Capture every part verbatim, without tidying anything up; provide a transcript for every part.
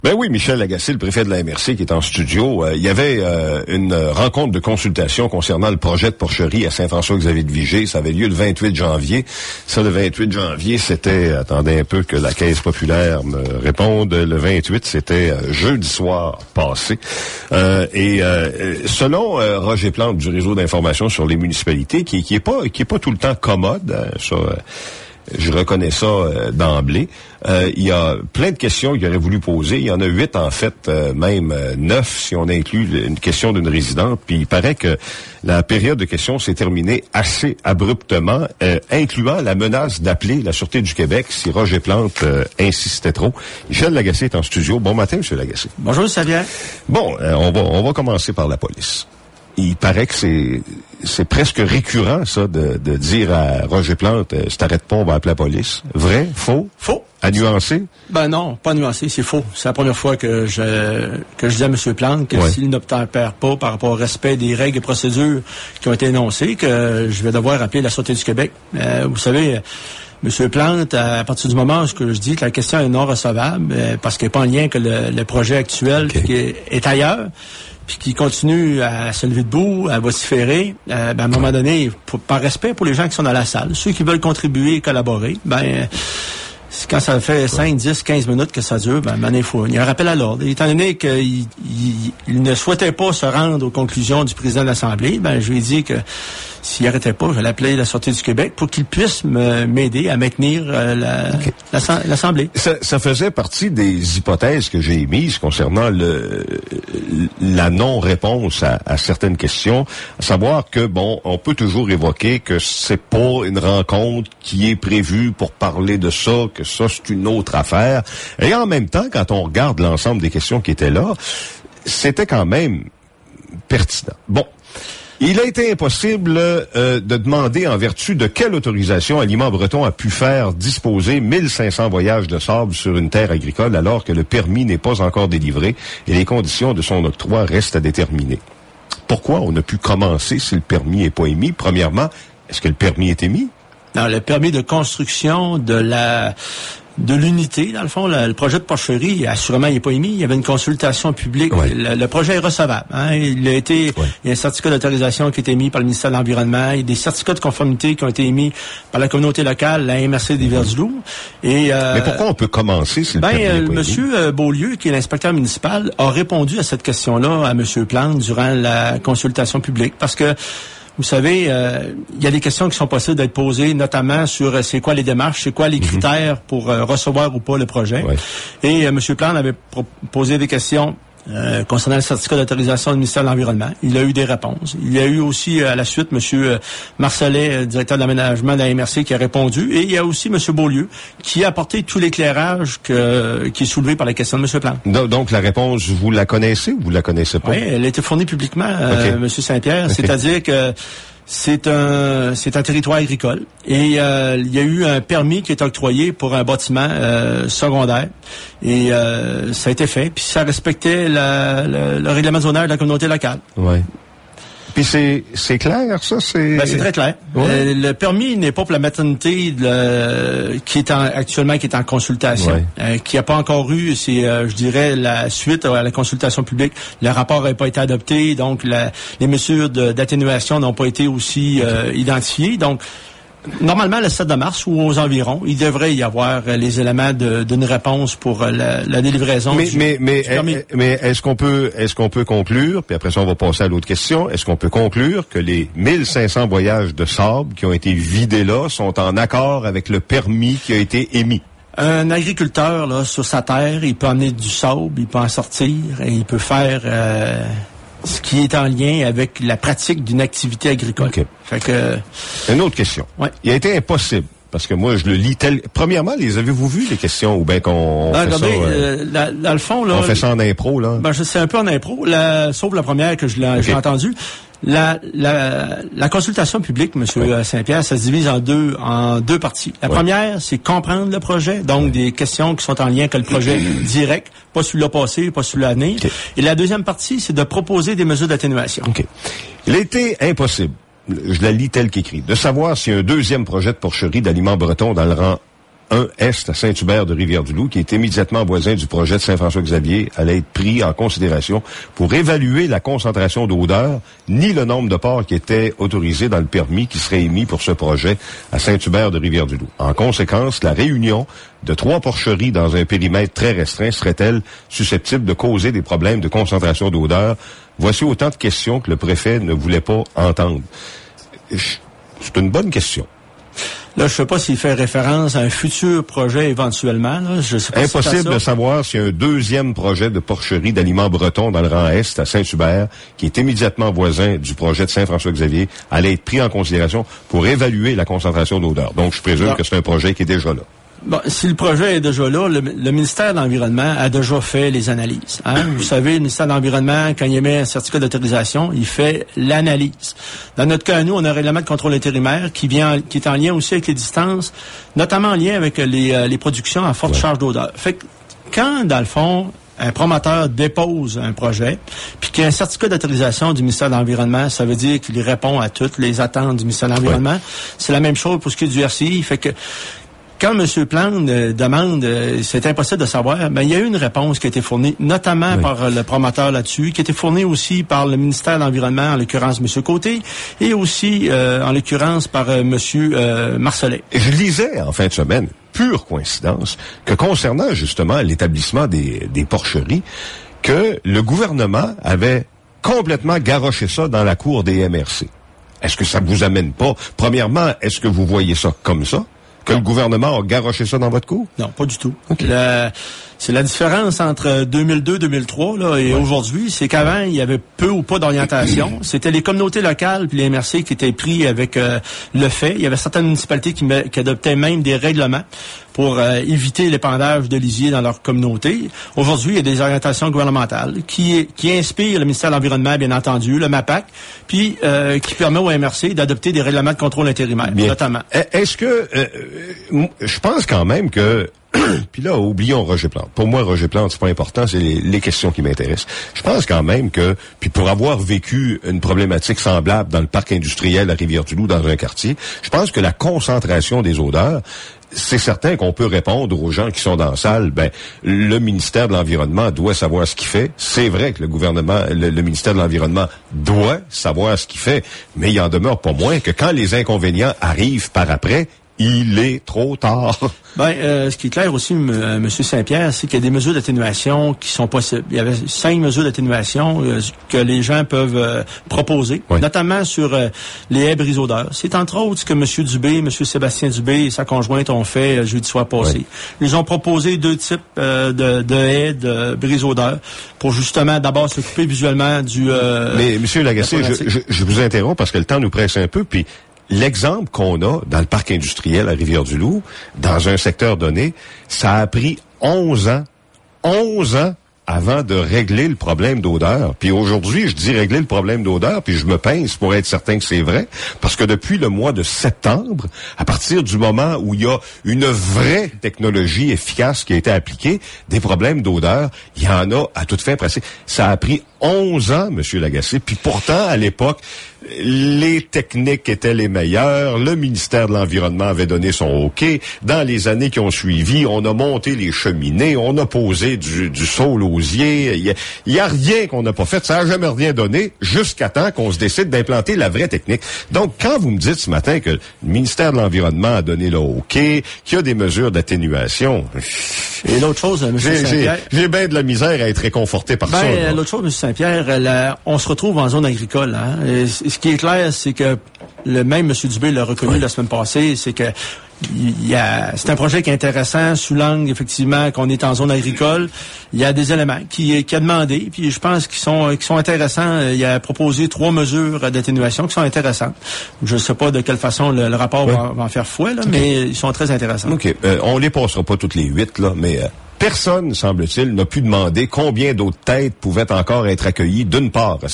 Ben oui, Michel Lagacé, le préfet de la M R C, qui est en studio. Euh, il y avait euh, une rencontre de consultation concernant le projet de porcherie à Saint-François-Xavier-de-Vigée. Ça avait lieu le vingt-huit janvier. Ça, le vingt-huit janvier, c'était, attendez un peu que la Caisse populaire me réponde, le vingt-huit, c'était euh, jeudi soir passé. Euh, et euh, selon euh, Roger Plante du réseau d'information sur les municipalités, qui, qui est pas qui est pas tout le temps commode, hein, ça... Euh, je reconnais ça euh, d'emblée. Euh, il y a plein de questions qu'il aurait voulu poser. Il y en a huit, en fait, euh, même euh, neuf, si on inclut une question d'une résidente. Puis il paraît que la période de questions s'est terminée assez abruptement, euh, incluant la menace d'appeler la Sûreté du Québec si Roger Plante euh, insistait trop. Michel Lagacé est en studio. Bon matin, M. Lagacé. Bonjour, Xavier. Bon, euh, on va on va commencer par la police. Il paraît que c'est c'est presque récurrent, ça, de, de dire à Roger Plante, euh, si t'arrêtes pas, on va appeler la police. Vrai? Faux? Faux. À nuancer? Ben non, pas nuancer, c'est faux. C'est la première fois que je que je dis à M. Plante que ouais. s'il n'obtempère pas par rapport au respect des règles et procédures qui ont été énoncées, que je vais devoir appeler la Sûreté du Québec. Euh, vous savez... M. Plante, à partir du moment où je dis que la question est non recevable, euh, parce qu'elle n'est pas en lien que le, le projet actuel okay. qui est, est ailleurs, puis qui continue à se lever debout, à vociférer, euh, ben, à un moment donné, pour, par respect pour les gens qui sont dans la salle, ceux qui veulent contribuer et collaborer, ben... Euh, quand ça fait cinq, dix, quinze minutes que ça dure, ben, ben il faut, il y a un rappel à l'ordre. Étant donné qu'il il, il ne souhaitait pas se rendre aux conclusions du président de l'Assemblée, ben, je lui ai dit que s'il n'arrêtait pas, je vais l'appeler la Sûreté du Québec pour qu'il puisse me, m'aider à maintenir euh, la, okay. la, l'Assemblée. Ça, ça faisait partie des hypothèses que j'ai émises concernant le, la non-réponse à, à certaines questions, à savoir que, bon, on peut toujours évoquer que c'est pas une rencontre qui est prévue pour parler de ça, que ça, c'est une autre affaire. Et en même temps, quand on regarde l'ensemble des questions qui étaient là, c'était quand même pertinent. Bon. Il a été impossible euh, de demander en vertu de quelle autorisation Aliments Breton a pu faire disposer mille cinq cents voyages de sable sur une terre agricole alors que le permis n'est pas encore délivré et les conditions de son octroi restent à déterminer. Pourquoi on a pu commencer si le permis n'est pas émis? Premièrement, est-ce que le permis est émis? Non, le permis de construction de la de l'unité, dans le fond, le, le projet de porcherie, assurément, il n'est pas émis. Il y avait une consultation publique. Ouais. Le, le projet est recevable. Hein. Il a été, ouais. il y a un certificat d'autorisation qui a été émis par le ministère de l'Environnement. Il y a des certificats de conformité qui ont été émis par la communauté locale, la M R C des Rivières-du-Loup. Et euh, mais pourquoi on peut commencer si le ben, permis euh, n'est pas Monsieur émis? Beaulieu, qui est l'inspecteur municipal, a répondu à cette question-là à Monsieur Plante durant la consultation publique, parce que vous savez, euh, il y a des questions qui sont possibles d'être posées, notamment sur euh, c'est quoi les démarches, c'est quoi les critères mm-hmm. pour euh, recevoir ou pas le projet. Ouais. Et euh, M. Plante avait pro- posé des questions euh, concernant le certificat d'autorisation du ministère de l'Environnement. Il a eu des réponses. Il y a eu aussi, euh, à la suite, M. Marcellet, euh, directeur de l'aménagement de la M R C, qui a répondu. Et il y a aussi M. Beaulieu, qui a apporté tout l'éclairage que, qui est soulevé par la question de M. Plante. Donc, donc, la réponse, vous la connaissez ou vous la connaissez pas? Oui, elle a été fournie publiquement, euh, okay. M. Saint-Pierre. Okay. C'est-à-dire que c'est un c'est un territoire agricole et euh, il y a eu un permis qui est octroyé pour un bâtiment euh, secondaire et euh, ça a été fait puis ça respectait la, la, le règlement de zonage de la communauté locale. Ouais. Puis c'est c'est clair, ça? C'est ben, c'est très clair. Ouais. Euh, le permis n'est pas pour la maternité de, qui est en, actuellement qui est en consultation, ouais. euh, qui n'a pas encore eu, c'est, euh, je dirais, la suite à la consultation publique. Le rapport n'a pas été adopté, donc la, les mesures de, d'atténuation n'ont pas été aussi euh, identifiées. Donc, normalement, le sept mars ou aux environs, il devrait y avoir les éléments de, d'une réponse pour la, la délivraison mais, du, mais, mais, du permis. Mais est-ce qu'on peut, est-ce qu'on peut conclure, puis après ça, on va passer à l'autre question, est-ce qu'on peut conclure que les mille cinq cents voyages de sable qui ont été vidés là sont en accord avec le permis qui a été émis? Un agriculteur, là, sur sa terre, il peut amener du sable, il peut en sortir, et il peut faire... Euh, ce qui est en lien avec la pratique d'une activité agricole. Okay. Fait que... Une autre question. Ouais. Il a été impossible, parce que moi, je le lis tel... Premièrement, les avez-vous vu, les questions, ou bien qu'on ben, fait regardez, ça... Euh, euh, la, dans le fond, là... On fait ça en impro, là? Ben, je sais un peu en impro, la, sauf la première que je l'ai, okay. j'ai entendue. La, la, la consultation publique, M. Oui. Saint-Pierre, ça se divise en deux, en deux parties. La oui. première, c'est comprendre le projet, donc oui. des questions qui sont en lien avec le projet direct, pas celui-là passé, pas celui-là à venir. Okay. Et la deuxième partie, c'est de proposer des mesures d'atténuation. Okay. Il a été impossible, je la lis telle qu'écrite, de savoir si un deuxième projet de porcherie d'Aliments Breton dans le rang un Est à Saint-Hubert de Rivière-du-Loup, qui est immédiatement voisin du projet de Saint-François-Xavier, allait être pris en considération pour évaluer la concentration d'odeur, ni le nombre de porcs qui étaient autorisés dans le permis qui serait émis pour ce projet à Saint-Hubert de Rivière-du-Loup. En conséquence, la réunion de trois porcheries dans un périmètre très restreint serait-elle susceptible de causer des problèmes de concentration d'odeur? Voici autant de questions que le préfet ne voulait pas entendre. C'est une bonne question. Là, je sais pas s'il fait référence à un futur projet éventuellement. Là. Je sais pas Impossible si de savoir s'il y a un deuxième projet de porcherie d'aliments bretons dans le rang Est à Saint-Hubert, qui est immédiatement voisin du projet de Saint-François-Xavier, allait être pris en considération pour évaluer la concentration d'odeur. Donc, je présume non. que c'est un projet qui est déjà là. Bon, si le projet est déjà là, le, le ministère de l'Environnement a déjà fait les analyses. Hein? Vous savez, le ministère de l'Environnement, quand il émet un certificat d'autorisation, il fait l'analyse. Dans notre cas, nous, on a un règlement de contrôle intérimaire qui vient, qui est en lien aussi avec les distances, notamment en lien avec les, euh, les productions à forte ouais. charge d'odeur. Fait que quand, dans le fond, un promoteur dépose un projet, puis qu'il y a un certificat d'autorisation du ministère de l'Environnement, ça veut dire qu'il répond à toutes les attentes du ministère de l'Environnement. Ouais. C'est la même chose pour ce qui est du R C I. Fait que quand M. Plante euh, demande, euh, c'est impossible de savoir, ben il y a eu une réponse qui a été fournie, notamment oui. par euh, le promoteur là-dessus, qui a été fournie aussi par le ministère de l'Environnement, en l'occurrence M. Côté, et aussi, euh, en l'occurrence, par euh, M. Euh, Marcellet. Je lisais en fin de semaine, pure coïncidence, que concernant justement l'établissement des, des porcheries, que le gouvernement avait complètement garoché ça dans la cour des M R C. Est-ce que ça vous amène pas? Premièrement, est-ce que vous voyez ça comme ça? Que non. Le gouvernement a garoché ça dans votre cour? Non, pas du tout. Okay. La, c'est la différence entre deux mille deux deux mille trois là, et ouais. aujourd'hui, c'est qu'avant, il y avait peu ou pas d'orientation. C'était les communautés locales puis les M R C qui étaient pris avec euh, le fait. Il y avait certaines municipalités qui, qui adoptaient même des règlements pour euh, éviter l'épandage de lisier dans leur communauté. Aujourd'hui, il y a des orientations gouvernementales qui, qui inspirent le ministère de l'Environnement, bien entendu, le MAPAC, puis euh, qui permet aux M R C d'adopter des règlements de contrôle intérimaire, bien. Notamment. Est-ce que... Euh, je pense quand même que... Puis là, oublions Roger Plante. Pour moi, Roger Plante, c'est pas important, c'est les, les questions qui m'intéressent. Je pense quand même que, puis pour avoir vécu une problématique semblable dans le parc industriel à Rivière-du-Loup, dans un quartier, je pense que la concentration des odeurs, c'est certain qu'on peut répondre aux gens qui sont dans la salle, ben, le ministère de l'Environnement doit savoir ce qu'il fait. C'est vrai que le gouvernement, le, le ministère de l'Environnement doit savoir ce qu'il fait, mais il en demeure pas moins que quand les inconvénients arrivent par après, il est trop tard. Ben, euh, ce qui est clair aussi, m- euh, M. Saint-Pierre, c'est qu'il y a des mesures d'atténuation qui sont possibles. Il y avait cinq mesures d'atténuation euh, que les gens peuvent euh, proposer, oui. notamment sur euh, les haies brise-odeurs. C'est entre autres ce que M. Dubé, M. Sébastien Dubé et sa conjointe ont fait euh, jeudi soir passé. Oui. Ils ont proposé deux types euh, de, de haies de brise-odeurs pour justement d'abord s'occuper visuellement du... Euh, Mais M. Lagacé, je, je, je vous interromps parce que le temps nous presse un peu, puis l'exemple qu'on a dans le parc industriel à Rivière-du-Loup, dans un secteur donné, ça a pris onze ans, onze ans avant de régler le problème d'odeur. Puis aujourd'hui, je dis régler le problème d'odeur, puis je me pince pour être certain que c'est vrai, parce que depuis le mois de septembre, à partir du moment où il y a une vraie technologie efficace qui a été appliquée, des problèmes d'odeur, il y en a à toute fin pressée. Ça a pris onze ans, M. Lagacé, puis pourtant, à l'époque, les techniques étaient les meilleures, le ministère de l'Environnement avait donné son OK. Dans les années qui ont suivi, on a monté les cheminées, on a posé du, du saulosier. Il y, y a rien qu'on n'a pas fait, ça n'a jamais rien donné, jusqu'à temps qu'on se décide d'implanter la vraie technique. Donc, quand vous me dites ce matin que le ministère de l'Environnement a donné le OK, qu'il y a des mesures d'atténuation... Et l'autre chose, M. J'ai, Saint-Pierre... J'ai, j'ai bien de la misère à être réconforté par ben, ça. Là. L'autre chose, M. Saint-Pierre, la, on se retrouve en zone agricole. Hein? Et ce qui est clair, c'est que le même M. Dubé l'a reconnu oui. la semaine passée, c'est que il y a, c'est un projet qui est intéressant sous l'angle, effectivement, qu'on est en zone agricole. Il y a des éléments qui, qui a demandé, puis je pense qu'ils sont, qui sont intéressants. Il a proposé trois mesures d'atténuation qui sont intéressantes. Je ne sais pas de quelle façon le, le rapport oui. va, va en faire foi, là, okay. mais ils sont très intéressants. OK. Euh, on les passera pas toutes les huit, là, mais... Euh... Personne, semble-t-il, n'a pu demander combien d'autres têtes pouvaient encore être accueillies, d'une part à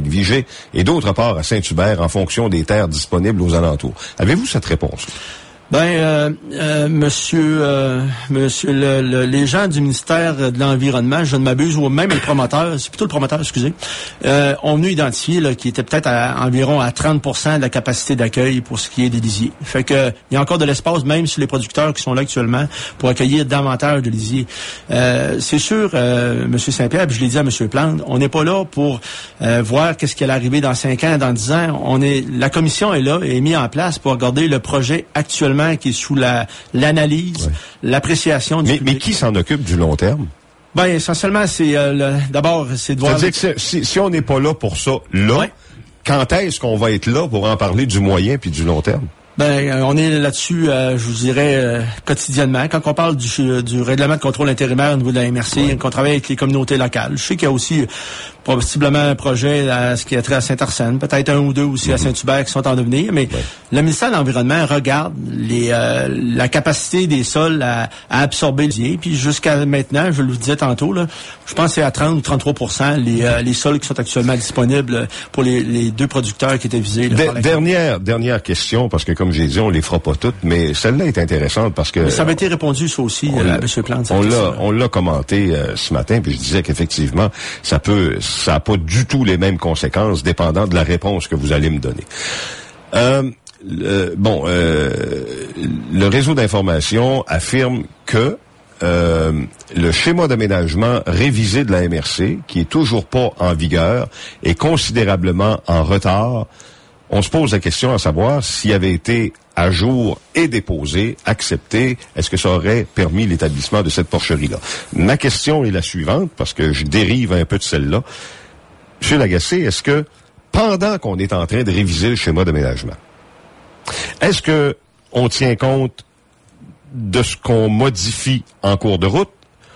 Saint-François-Xavier-de-Vigée et d'autre part à Saint-Hubert en fonction des terres disponibles aux alentours. Avez-vous cette réponse? Ben, euh, euh, monsieur, euh, monsieur, le, le, les gens du ministère de l'Environnement, je ne m'abuse, ou même le promoteur, c'est plutôt le promoteur, excusez, euh, ont venu identifier là, qu'il était peut-être à environ à trente pour cent de la capacité d'accueil pour ce qui est des lisiers. Fait que il y a encore de l'espace, même sur les producteurs qui sont là actuellement, pour accueillir davantage de lisiers. Euh, c'est sûr, euh, monsieur Saint-Pierre, puis je l'ai dit à monsieur Plante, on n'est pas là pour euh, voir qu'est-ce qui allait arriver dans cinq ans, dans dix ans. On est, la commission est là et est mise en place pour regarder le projet actuellement qui est sous la l'analyse, ouais. l'appréciation du mais, public. Mais qui s'en occupe du long terme? Ben, essentiellement, c'est euh, d'abord, c'est de voir... C'est-à-dire que si, si on n'est pas là pour ça, là, ouais. quand est-ce qu'on va être là pour en parler du moyen puis du long terme? Ben, on est là-dessus, euh, je vous dirais, euh, quotidiennement. Quand on parle du, du règlement de contrôle intérimaire au niveau de la M R C, ouais. qu'on travaille avec les communautés locales. Je sais qu'il y a aussi possiblement un projet à ce qui est trait à Saint-Arsène, peut-être un ou deux aussi mm-hmm. à Saint-Hubert qui sont en devenir, mais ouais. le ministère de l'Environnement regarde les, euh, la capacité des sols à, à absorber les lisiers. Puis jusqu'à maintenant, je le disais tantôt, là, je pense que c'est à trente ou trente-trois pour cent les, euh, les sols qui sont actuellement disponibles pour les, les deux producteurs qui étaient visés. Là, De, dernière, dernière question, parce que comme j'ai dit, on les fera pas toutes, mais celle-là est intéressante parce que... Mais ça avait été répondu, ça aussi, à euh, M. Plante. On l'a, on l'a commenté euh, ce matin, puis je disais qu'effectivement, ça peut, ça n'a pas du tout les mêmes conséquences, dépendant de la réponse que vous allez me donner. Euh, le, bon, euh, le réseau d'information affirme que euh, le schéma d'aménagement révisé de la M R C, qui est toujours pas en vigueur, est considérablement en retard. On se pose la question à savoir s'il avait été à jour et déposé, accepté, est-ce que ça aurait permis l'établissement de cette porcherie-là? Ma question est la suivante, parce que je dérive un peu de celle-là. Monsieur Lagacé, est-ce que, pendant qu'on est en train de réviser le schéma d'aménagement, est-ce que on tient compte de ce qu'on modifie en cours de route,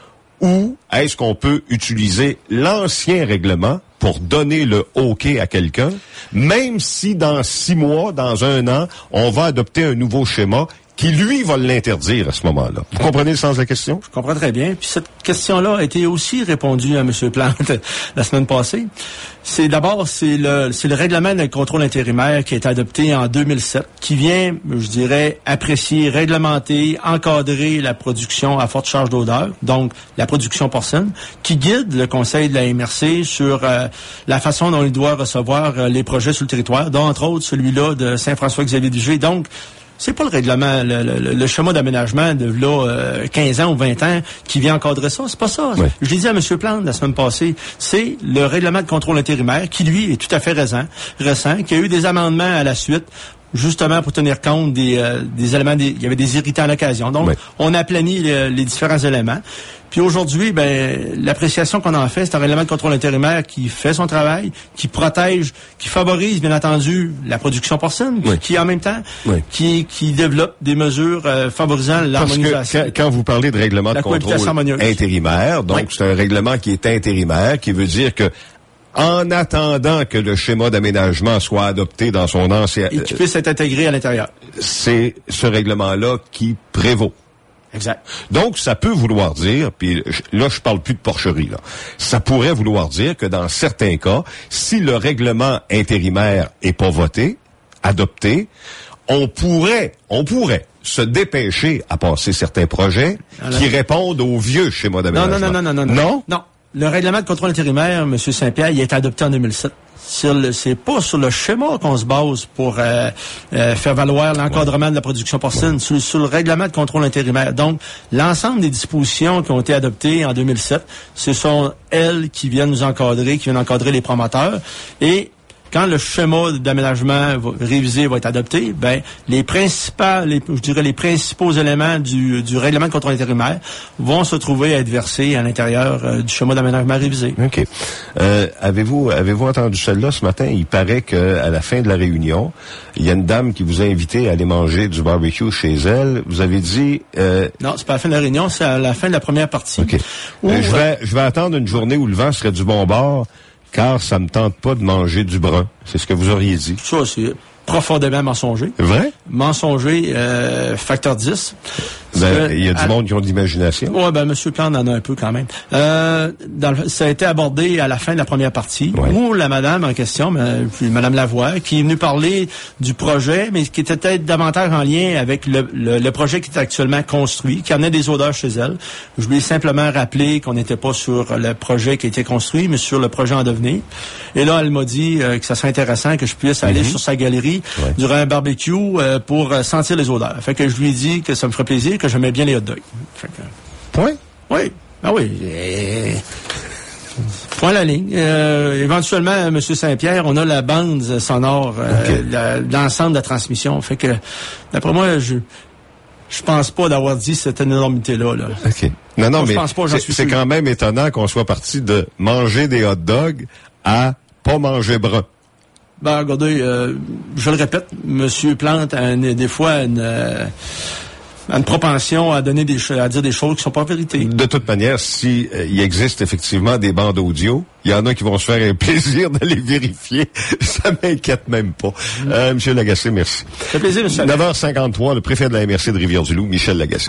ou est-ce qu'on peut utiliser l'ancien règlement pour donner le OK à quelqu'un, même si dans six mois, dans un an, on va adopter un nouveau schéma qui, lui, va l'interdire à ce moment-là. Vous comprenez le sens de la question? Je comprends très bien. Puis cette question-là a été aussi répondue à M. Plante la semaine passée. C'est d'abord, c'est le, c'est le règlement de contrôle intérimaire qui a été adopté en deux mille sept, qui vient, je dirais, apprécier, réglementer, encadrer la production à forte charge d'odeur, donc la production porcine, qui guide le conseil de la M R C sur euh, la façon dont il doit recevoir euh, les projets sur le territoire, dont entre autres celui-là de Saint-François-Xavier-du-Vigée. Donc, c'est pas le règlement, le, le, le schéma d'aménagement de là euh, quinze ans ou vingt ans qui vient encadrer ça. C'est pas ça. Oui. Je l'ai dit à M. Plante la semaine passée. C'est le règlement de contrôle intérimaire qui, lui, est tout à fait récent, récent, qui a eu des amendements à la suite, justement pour tenir compte des, euh, des éléments, des, il y avait des irritants à l'occasion. Donc, oui. on a planifié les, les différents éléments. Puis aujourd'hui, ben l'appréciation qu'on en fait, c'est un règlement de contrôle intérimaire qui fait son travail, qui protège, qui favorise, bien entendu, la production porcine, oui. qui en même temps, oui. qui, qui développe des mesures euh, favorisant l'harmonisation. Parce que quand, quand vous parlez de règlement de contrôle intérimaire, donc oui. c'est un règlement qui est intérimaire, qui veut dire que en attendant que le schéma d'aménagement soit adopté dans son ancien... Et qui puisse être intégré à l'intérieur. C'est ce règlement-là qui prévaut. Exact. Donc, ça peut vouloir dire, puis là, je parle plus de porcherie, là. Ça pourrait vouloir dire que dans certains cas, si le règlement intérimaire est pas voté, adopté, on pourrait, on pourrait se dépêcher à passer certains projets Alors, qui répondent au vieux schéma d'aménagement. Non, non, non, non, non, non. Non? Non. Le règlement de contrôle intérimaire, M. Saint-Pierre, il a été adopté en deux mille sept. C'est pas sur le schéma qu'on se base pour euh, euh, faire valoir l'encadrement ouais. de la production porcine, ouais. sur, sur le règlement de contrôle intérimaire. Donc, l'ensemble des dispositions qui ont été adoptées en deux mille sept, ce sont elles qui viennent nous encadrer, qui viennent encadrer les promoteurs. Et quand le schéma d'aménagement va, révisé va être adopté, ben les principaux, les, je dirais les principaux éléments du, du règlement de contrôle intérimaire vont se trouver à être versés à l'intérieur euh, du schéma d'aménagement révisé. OK. Euh, avez-vous avez-vous entendu celle-là ce matin? Il paraît qu'à la fin de la réunion, il y a une dame qui vous a invité à aller manger du barbecue chez elle. Vous avez dit... Euh... Non, c'est pas à la fin de la réunion, c'est à la fin de la première partie. OK. Où, euh, je vais je vais attendre une journée où le vent serait du bon bord, car ça me tente pas de manger du brun. C'est ce que vous auriez dit. Ça, c'est profondément mensonger. Vrai? Mensonger, euh, facteur dix. Ben, il y a du à... monde qui ont de l'imagination. Oui, ben, M. Plante en a un peu quand même. Euh, dans le... Ça a été abordé à la fin de la première partie, ouais. où la madame en question, puis Mme Lavoie, qui est venue parler du projet, mais qui était peut-être davantage en lien avec le, le, le projet qui est actuellement construit, qui amenait des odeurs chez elle. Je lui ai simplement rappelé qu'on n'était pas sur le projet qui a été construit, mais sur le projet en devenir. Et là, elle m'a dit euh, que ça serait intéressant que je puisse aller mm-hmm. sur sa galerie ouais. durant un barbecue euh, pour euh, sentir les odeurs. Fait que je lui ai dit que ça me ferait plaisir, que j'aimais bien les hot dogs. Fait que... Oui? Oui. Ah oui. Et... Point la ligne. Euh, éventuellement, M. Saint-Pierre, on a la bande sonore, euh, okay. la, l'ensemble de la transmission. Fait que, d'après moi, je je pense pas d'avoir dit cette énormité-là. Là. OK. Non, non, moi, mais je pense pas, c'est, c'est quand même étonnant qu'on soit parti de manger des hot dogs à pas manger brun. Ben, regardez, euh, je le répète, M. Plante a une, des fois une... Euh, une propension à donner des à dire des choses qui sont pas vérité. De toute manière, si euh, il existe effectivement des bandes audio, il y en a qui vont se faire un plaisir de les vérifier. Ça m'inquiète même pas. Mm. Euh, Monsieur Lagacé, merci. Ça fait plaisir, monsieur. neuf heures cinquante-trois, le préfet de la M R C de Rivière-du-Loup, Michel Lagacé.